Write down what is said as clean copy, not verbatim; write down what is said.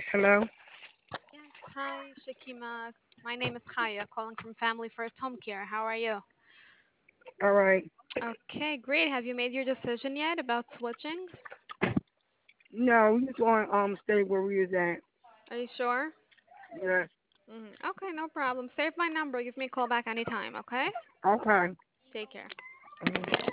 Hello. Yes, hi, Shakima. My name is Kaya, calling from Family First Home Care. How are you? All right. Okay, great. Have you made your decision yet about switching? No, we just want stay where we was at. Are you sure? Yeah. Okay, no problem. Save my number. Give me a call back anytime, okay? Okay. Take care.